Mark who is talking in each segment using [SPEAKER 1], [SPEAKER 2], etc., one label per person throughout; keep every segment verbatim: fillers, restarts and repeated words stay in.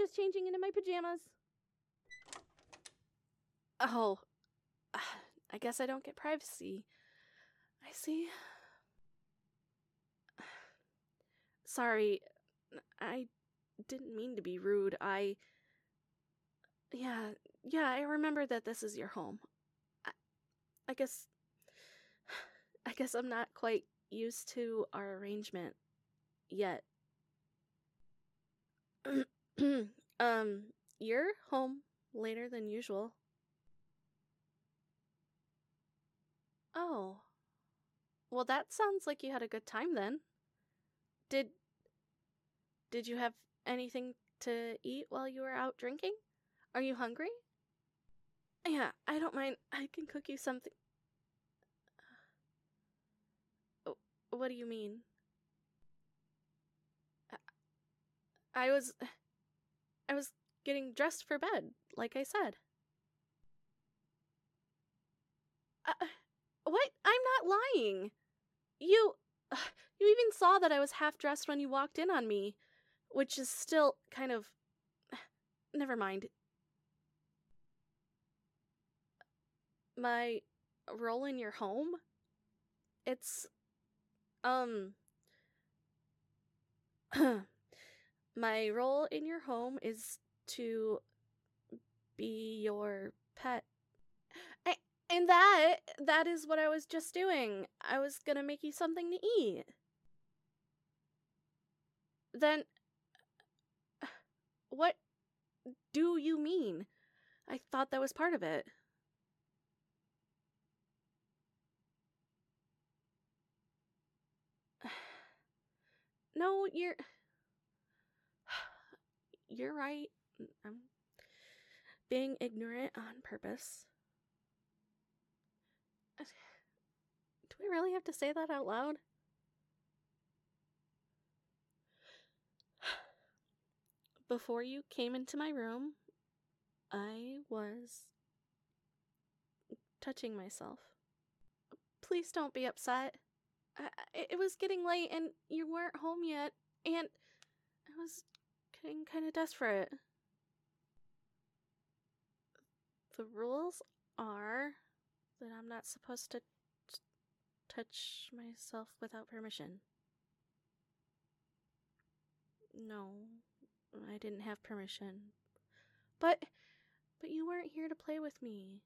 [SPEAKER 1] just changing into my pajamas. Oh, I guess I don't get privacy. I see. Sorry, I didn't mean to be rude. I... Yeah, yeah, I remember that this is your home. I, I guess... I guess I'm not quite used to our arrangement yet. um, you're home later than usual. Oh. Well, that sounds like you had a good time then. Did... Did you have anything to eat while you were out drinking? Are you hungry? Yeah, I don't mind. I can cook you something. What do you mean? I was... I was getting dressed for bed, like I said. Uh, what? I'm not lying. You... You even saw that I was half-dressed when you walked in on me, which is still kind of... Never mind. My role in your home? It's... Um... My role in your home is to be your pet. I, and that, that is what I was just doing. I was gonna make you something to eat. Then, what do you mean? I thought that was part of it. No, you're... You're right. I'm being ignorant on purpose. Do we really have to say that out loud? Before you came into my room, I was touching myself. Please don't be upset. I, it was getting late and you weren't home yet, and I was getting kind of desperate. The rules are that I'm not supposed to t- touch myself without permission. No, I didn't have permission. But, but you weren't here to play with me.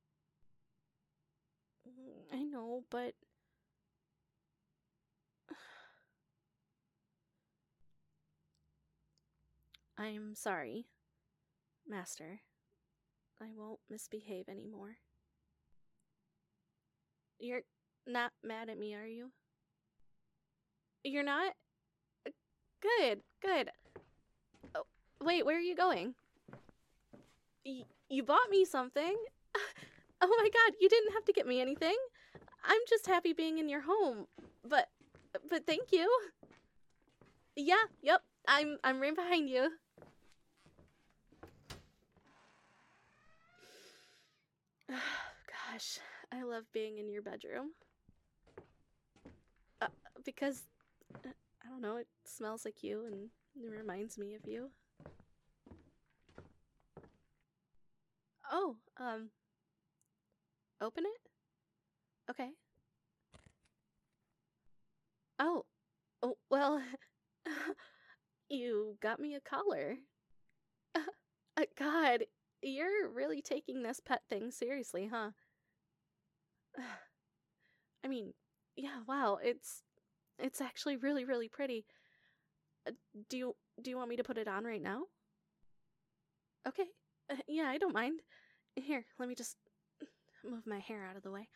[SPEAKER 1] I know, but... I'm sorry, Master. I won't misbehave anymore. You're not mad at me, are you? You're not? Good, good. Oh, wait, where are you going? Y- you bought me something? Oh my god, you didn't have to get me anything. I'm just happy being in your home. But, but thank you. Yeah, yep, I'm, I'm right behind you. Gosh, I love being in your bedroom. Uh, because, uh, I don't know, it smells like you and it reminds me of you. Oh, um, open it? Okay. Oh, oh well, you got me a collar. Uh, God, you're really taking this pet thing seriously, huh? I mean, yeah, wow, it's it's actually really, really pretty. Uh, do you do you want me to put it on right now? Okay. Uh, yeah, I don't mind. Here, let me just move my hair out of the way.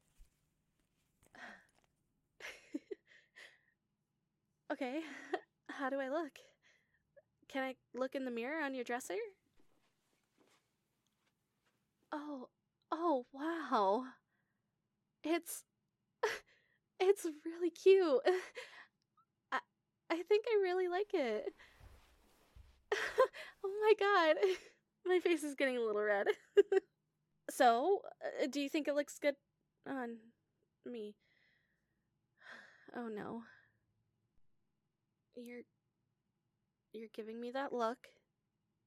[SPEAKER 1] Okay, how do I look? Can I look in the mirror on your dresser? Oh, oh, wow. It's, it's really cute. I, I think I really like it. Oh my god. My face is getting a little red. So, uh, do you think it looks good on me? Oh no. You're, you're giving me that look.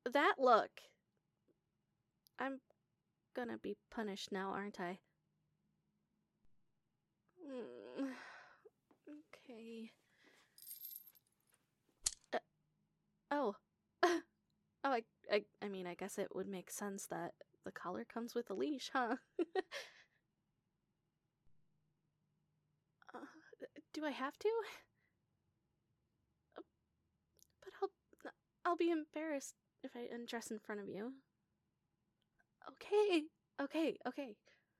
[SPEAKER 1] That look. I'm gonna be punished now, aren't I? Mm, okay. Uh, oh. oh, I, I, I mean, I guess it would make sense that the collar comes with a leash, huh? uh, do I have to? Uh, but I'll, I'll be embarrassed if I undress in front of you. Okay, okay, okay.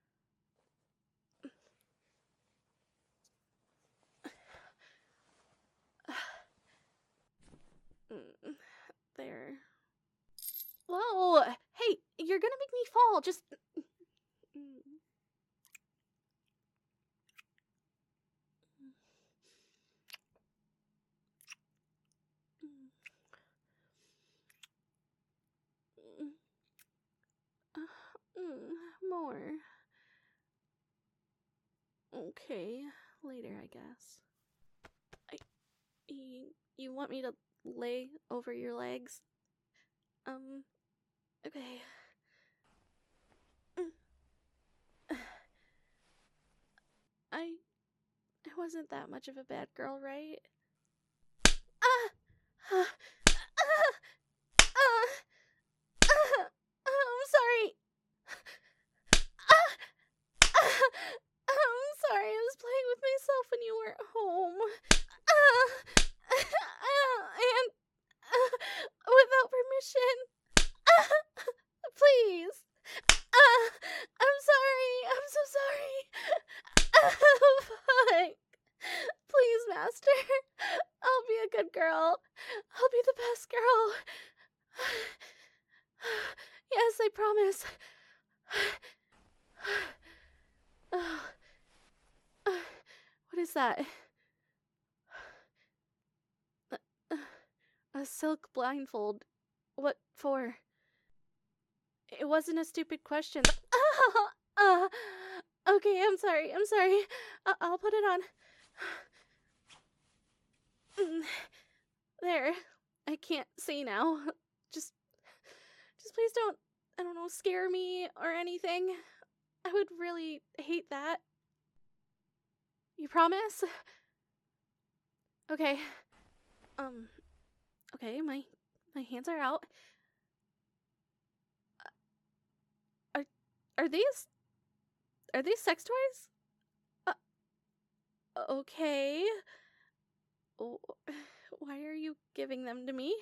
[SPEAKER 1] Mm, there. Whoa! Hey, you're gonna make me fall. Just. Mm. Mm. Uh, mm, more. Okay, later, I guess. I. You, you want me to lay over your legs? Um. Okay. I. I wasn't that much of a bad girl, right? Ah! Ah! Ah! Ah! Ah! I'm sorry. Ah! Ah! I'm sorry. I was playing with myself when you weren't home. Ah! Ah! And uh, without permission. Ah! Please. Ah! I'm sorry. I'm so sorry. Ah, fuck. Please, Master. I'll be a good girl. I'll be the best girl. Yes, I promise. What is that? A silk blindfold. What for? It wasn't a stupid question. uh, okay, I'm sorry. I'm sorry. I- I'll put it on. There. I can't see now. Just just please don't, I don't know, scare me or anything. I would really hate that. You promise? Okay. Um okay, my my hands are out. Are are these are these sex toys? Uh, okay. Oh, why are you giving them to me?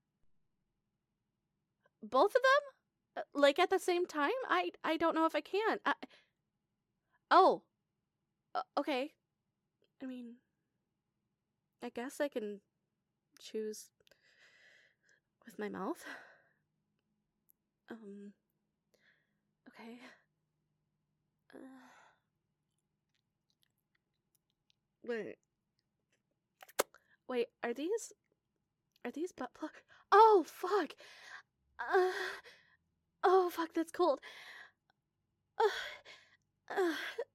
[SPEAKER 1] Both of them? Uh, Like at the same time? I I don't know if I can. I, oh. Uh, okay. I mean, I guess I can choose with my mouth. Um. Okay. Uh, wait. Wait. Are these? Are these butt plug? Oh fuck. Uh. Oh fuck. That's cold. Uh, uh,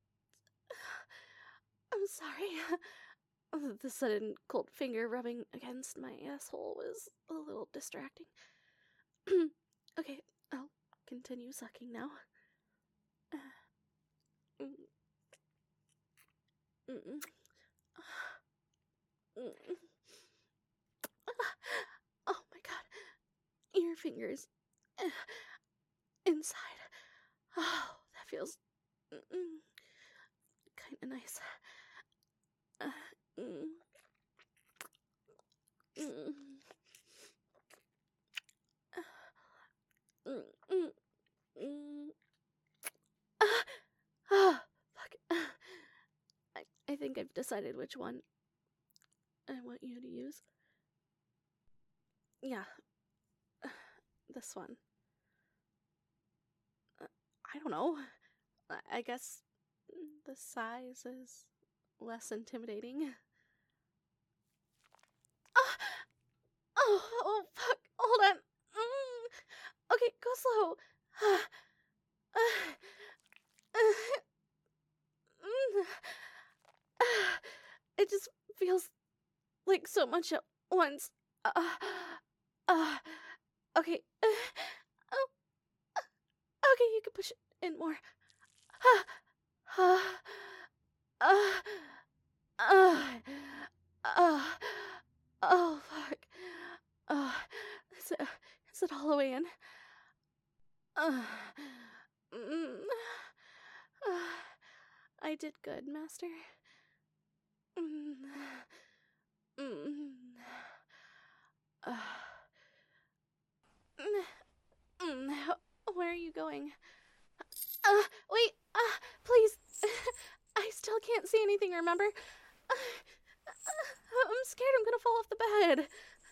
[SPEAKER 1] I'm sorry. The sudden cold finger rubbing against my asshole was a little distracting. Okay, I'll continue sucking now. Oh my god, your fingers inside. Oh, that feels kind of nice. Ah, fuck. I, I think I've decided which one I want you to use. Yeah, this one. Uh, I don't know. I, I guess the size is less intimidating. Ah! Oh, oh, fuck. Hold on. Mm. Okay, go slow. It just feels like so much at once. Uh, uh, Okay. Uh, oh, okay, you can push it in more. Ah, ah, ah, ah, ah, oh, fuck. Oh, is it, is it all the way in? Uh, mm, uh, I did good, Master. Mm, mm, uh, mm, mm, where are you going? Uh, wait, uh, please. I still can't see anything, remember? Uh, I'm scared I'm gonna fall off the bed.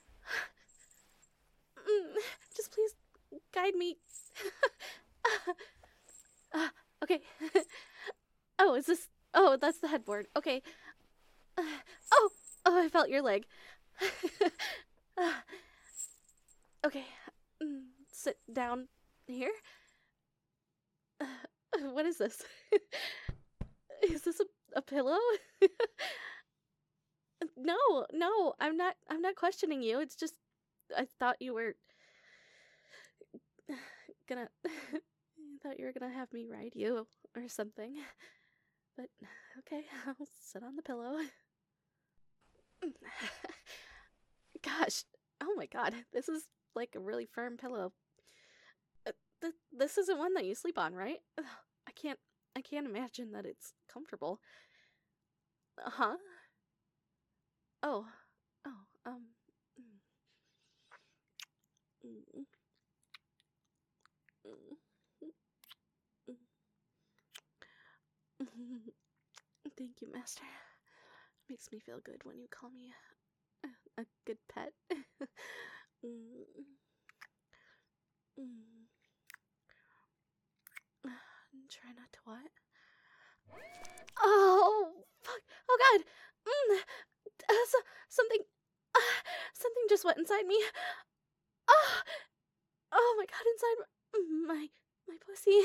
[SPEAKER 1] Mm, just please guide me. uh, okay. Oh, is this... Oh, that's the headboard. Okay. Uh, oh! Oh, I felt your leg. uh, okay. Mm, sit down here. Uh, what is this? Is this a, a pillow? No, no, I'm not I'm not questioning you. It's just I thought you were gonna I thought you were gonna have me ride you or something. But okay, I'll sit on the pillow. Gosh, oh my god, this is like a really firm pillow. Uh, th this isn't one that you sleep on, right? Ugh, I can't I can't imagine that it's comfortable. Uh-huh. Oh. Oh, um mm, mm, mm, mm. Thank you, Master. Makes me feel good when you call me a, a good pet. mm. Mm. Try not to what? Oh, fuck. Oh, God. Mm. Uh, so, something. Uh, something just went inside me. Oh, oh my God, inside my, my pussy.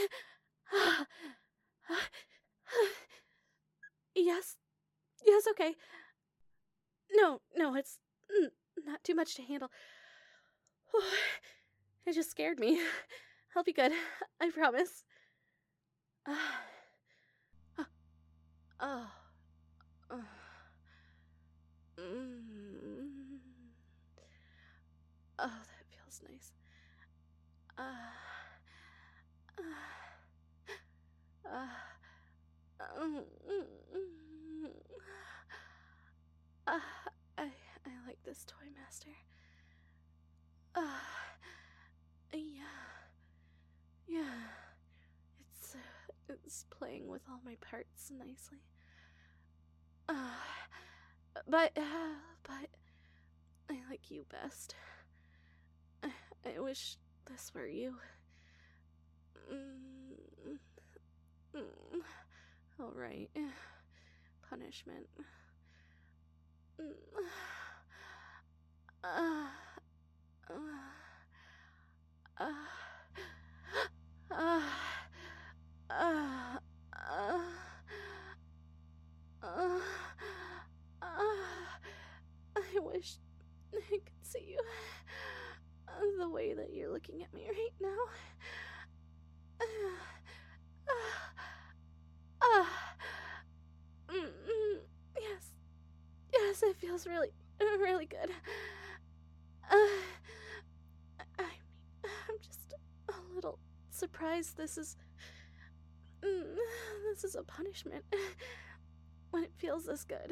[SPEAKER 1] Yes. Yes, okay. No, no, it's mm, not too much to handle. It just scared me. I'll be good. I promise. Uh, uh, oh. Uh, mm, oh, that feels nice. Uh, uh, uh, um, mm, uh, I, I like this toy, Master. Uh, yeah. Yeah. It's, uh, it's playing with all my parts nicely. Uh, but, uh, but, I like you best. I, I wish this were you. Mm, mm, all right. Punishment. Mm, uh, uh, uh, uh, uh, uh, uh, I wish I could see you the way that you're looking at me right now. Yes, yes, it feels really, really good. Uh, I mean, I'm just a little surprised this is, this is a punishment when it feels this good.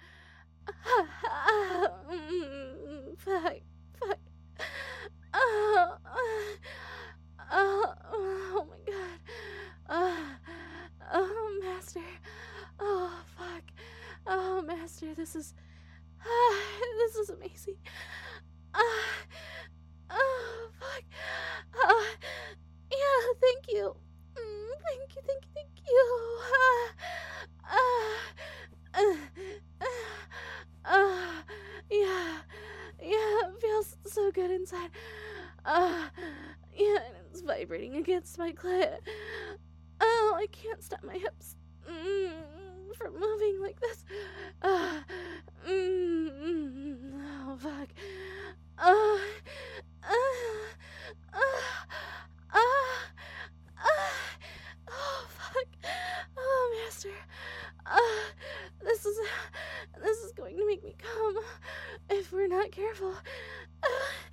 [SPEAKER 1] Fuck, fuck. Oh, oh, oh my god. Oh, oh, Master. Oh, fuck. Oh, Master, this is, uh, this is amazing. Uh, oh, fuck. Uh, yeah, thank you. Mm, thank you, thank you, thank you. Uh, uh, uh, uh, yeah, yeah, it feels so good inside. Uh, yeah, and it's vibrating against my clit. Oh, I can't stop my hips mm, from moving like this. Uh, mm, mm, oh, fuck. Uh, uh, make me come if we're not careful. Uh,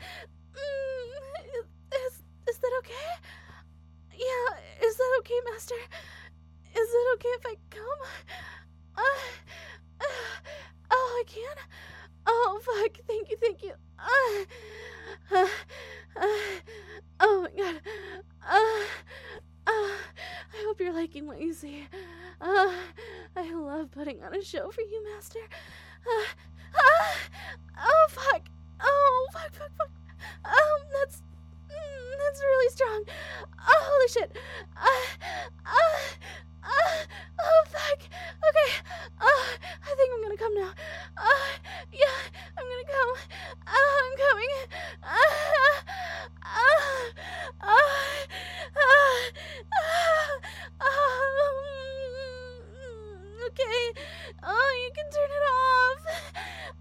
[SPEAKER 1] mm, is, is that okay? Yeah, is that okay, Master? Is it okay if I come? Uh, uh, oh, I can? Oh, fuck. Thank you, thank you. Uh, uh, uh, oh, my God. Uh, uh, I hope you're liking what you see. Uh, I love putting on a show for you, Master. Uh, uh, oh, fuck. Oh, fuck, fuck, fuck. Um, that's, mm, that's really strong. Oh, holy shit. Uh, uh, uh, oh, fuck. Okay. Uh, I think I'm gonna come now. Uh, yeah, I'm gonna come. Uh, I'm coming. Uh, uh, uh, uh, uh, um, okay. Oh, you can turn it off.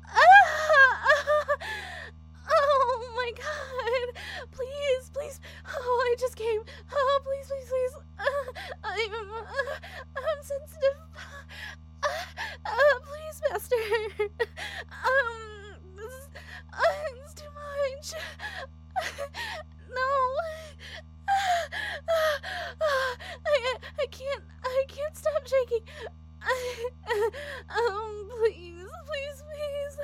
[SPEAKER 1] Uh, oh my God. Please, please. Oh, I just came. Oh, please, please, please. Uh, I'm, uh, I'm sensitive. Uh, uh, please, Master. um, this is, uh, it's too much. No. I, I can't, I can't stop shaking. um, please, please, please.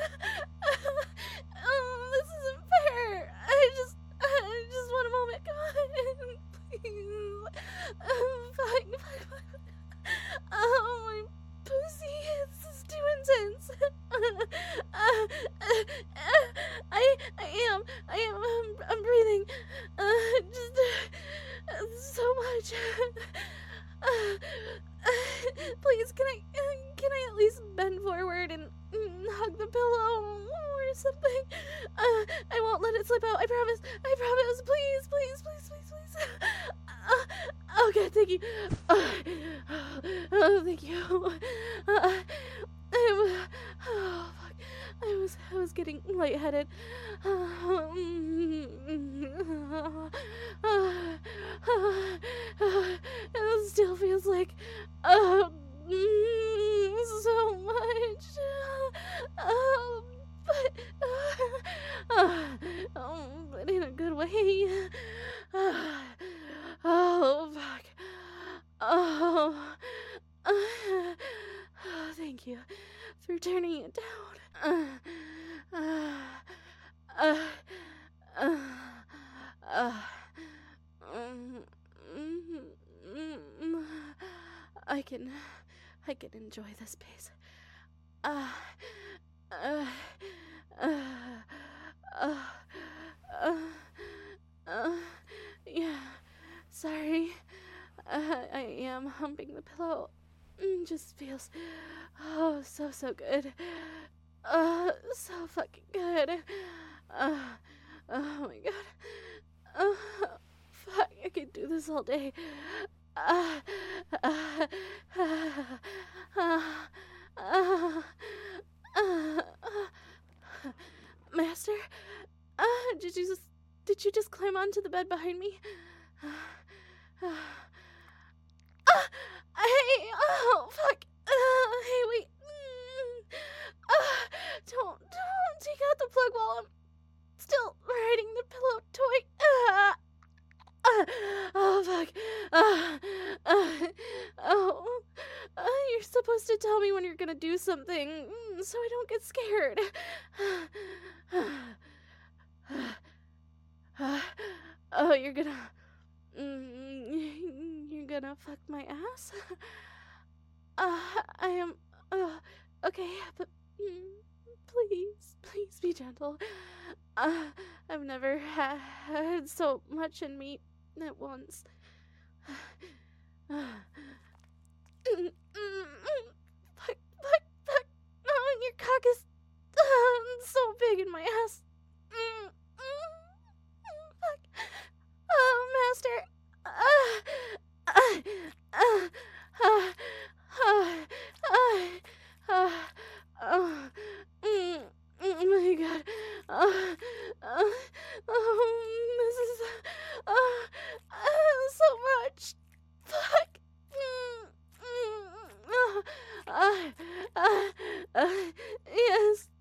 [SPEAKER 1] um, this isn't fair. I just, I just want a moment. Come on, please. Um, fine, fine, fine. Oh, my pussy, this is too intense. uh, uh, uh, I, I am, I am, I'm, I'm breathing. Uh, just, uh, so much. Uh, uh, please, can I, uh, can I at least bend forward and mm, hug the pillow or something? Uh, I won't let it slip out. I promise. I promise. Please, please, please, please, please. Uh, okay, thank you. Uh, oh, thank you. Uh, I was, oh, fuck. I was, I was getting lightheaded. Uh, it still feels like uh, so much. Uh, but, uh, uh, but in a good way. Uh, oh, fuck. Oh, uh, oh, thank you for turning it down. Uh, uh, uh, uh, uh, um, mm, I can, I can enjoy this pace. Uh, uh, uh, uh, uh, uh, yeah, sorry. Uh, I am humping the pillow. Mm, just feels, oh, so, so good. Uh, so fucking good. Uh, oh my God. Uh, fuck, I could do this all day. Uh, uh, uh, uh, uh, uh, uh, Master, uh, did you just, did you just climb onto the bed behind me? Uh, uh, uh, hey, oh, fuck. Uh, hey, wait. Mm, uh, don't, don't take out the plug while I'm still riding the pillow toy. Uh, uh, oh, fuck. Uh, uh, oh, uh, you're supposed to tell me when you're gonna do something mm, so I don't get scared. Uh, oh, you're gonna... Mm, you're gonna fuck my ass? Uh, I am... Uh, okay, but mm, please, please be gentle. Uh, I've never ha- had so much in me at once. Uh, mm, mm, fuck, fuck, fuck. Oh, your cock is uh, so big in my ass. Mm, mm, fuck. Oh, Master. Uh, uh, uh, uh, uh, uh, uh, uh, mm, oh my God. Uh, uh, oh, this is uh, uh, so much. Fuck. Mm, mm, uh, uh, uh, uh, yes.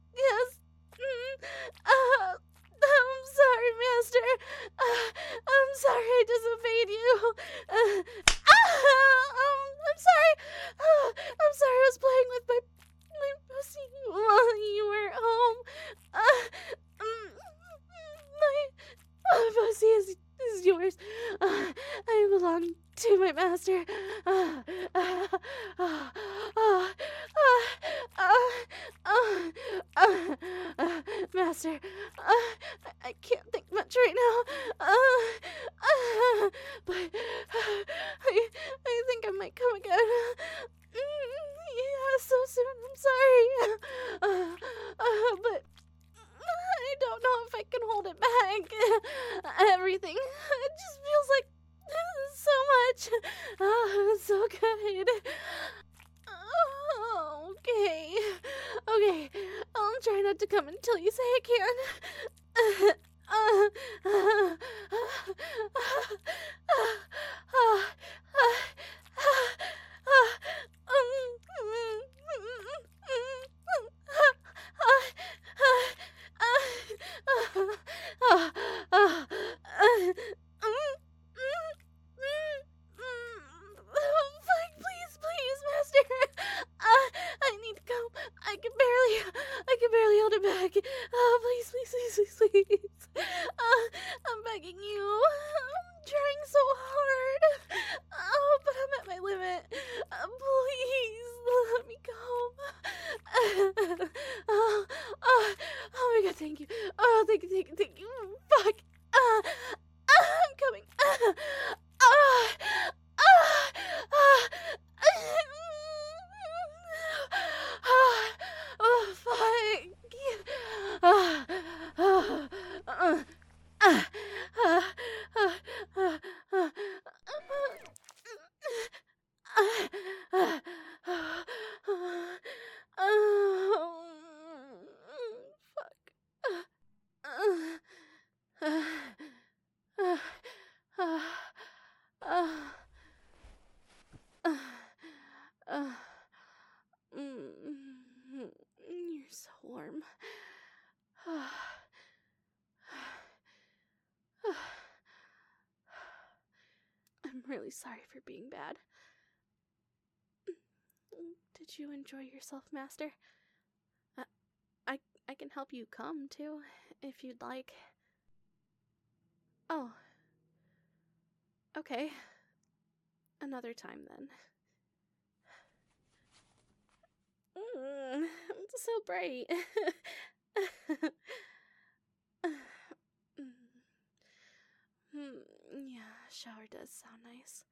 [SPEAKER 1] Master. Uh, uh, uh, uh, uh, uh, uh, uh, Master, uh, I, I can't think much right now. Uh, uh, but uh, I, I think I might come again. Mm, yeah, so soon. I'm sorry. Uh, uh, but I don't know if I can hold it back. Everything. It just feels like so much. Oh, so good. Oh, okay. Okay. I'll try not to come until you say I can. Uh, uh, Please, please, Master. Uh, I need to go. I can barely, I can barely hold it back. Oh, please, please, please, please, please. Uh, I'm begging you. I'm trying so hard. Oh, but I'm at my limit. Uh, please, let me go. Oh, oh, oh my God, thank you. Oh, thank you, thank you, thank you. Fuck. Uh, uh, I'm coming. Uh, uh, uh, uh, oh, fuck. Uh, uh, uh, uh, uh, uh, uh, uh, You're so warm. I'm really sorry for being bad. Did you enjoy yourself, Master? Uh, I I can help you come too, if you'd like. Oh. Okay. Another time then. Mm, it's so bright. mm, yeah, shower does sound nice.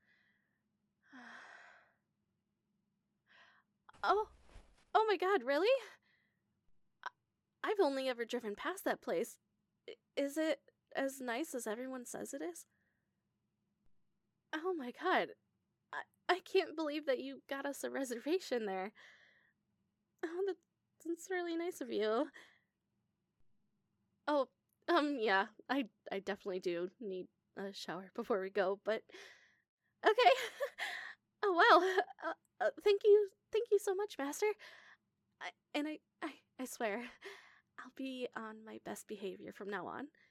[SPEAKER 1] Oh, oh my God, really? I've only ever driven past that place. I- Is it as nice as everyone says it is? Oh my God, I, I can't believe that you got us a reservation there. Oh, that's, that's really nice of you. Oh, um, yeah, I, I definitely do need a shower before we go, but okay. Oh, wow. Uh, uh, thank you, thank you so much, Master. I, and I, I, I swear, I'll be on my best behavior from now on.